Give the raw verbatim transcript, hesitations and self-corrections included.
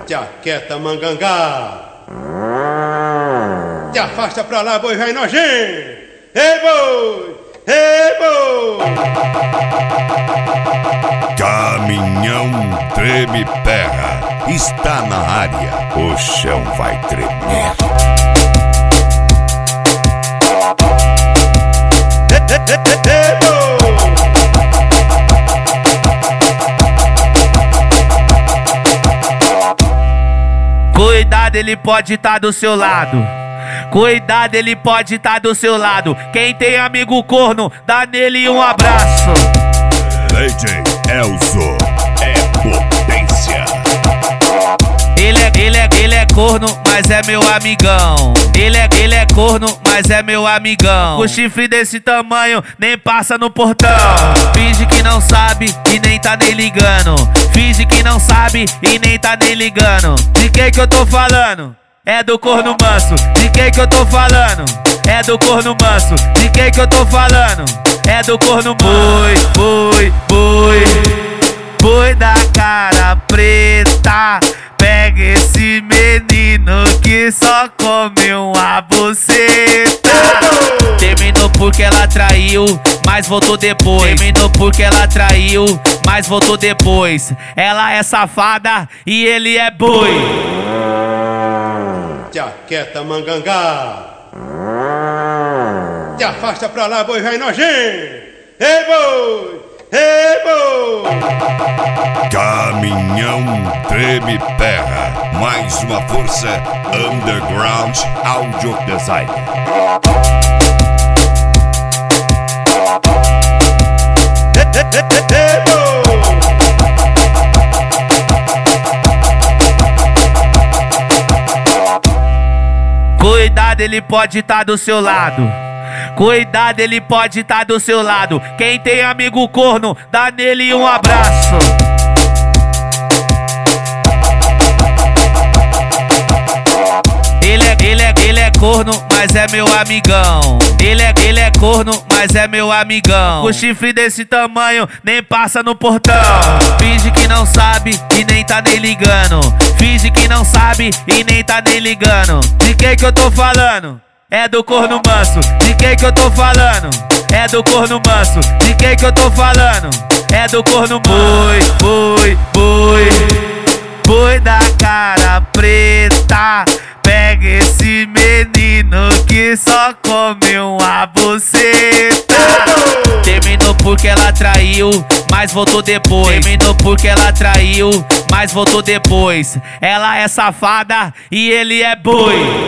Jaqueta mangangá. Te afasta pra lá, boi vai nojento. Ei, boi! Ei, boi! Caminhão treme terra, está na área, o chão vai tremer. Ei, boi! Cuidado, ele pode estar do seu lado. Cuidado, ele pode estar do seu lado. Quem tem amigo corno, dá nele um abraço. D J Elzo é potência. Ele é, ele é, ele é corno, mas é meu amigão. Ele é, ele é corno, mas é meu amigão. O chifre desse tamanho nem passa no portão. Finge que não sabe e nem tá nem ligando. Finge que não sabe e nem tá nem ligando. De quem que eu tô falando? É do corno manso. De quem que eu tô falando? É do corno manso. De quem que eu tô falando? É do corno boi, boi, boi. Boi da cara preta. Pega esse menino que só come uma buceta. Terminou porque ela traiu, mas voltou depois. Terminou porque ela traiu, mas voltou depois. Ela é safada e ele é boi. Jaqueta mangangá. Te afasta pra lá, boi vai nojento. Ei, boi! Ei, boi! Caminhão treme terra, mais uma força underground audio design. Ei, boi! Cuidado, ele pode estar do seu lado. Cuidado, ele pode estar do seu lado. Quem tem amigo corno, dá nele um abraço. Ele é, ele é, ele é corno, mas é meu amigão. Ele é, ele é corno, mas é meu amigão. O chifre desse tamanho nem passa no portão. Finge que não sabe e nem tá nem ligando. Finge que não sabe e nem tá nem ligando. De quem que eu tô falando? É do corno manso. De quem que eu tô falando? É do corno manso. De quem que eu tô falando? É do corno boi, boi, boi. Boi da cara preta. Pega esse menino que só come uma buceta. Terminou porque ela traiu, mas voltou depois. Terminou porque ela traiu, mas voltou depois. Ela é safada e ele é boi.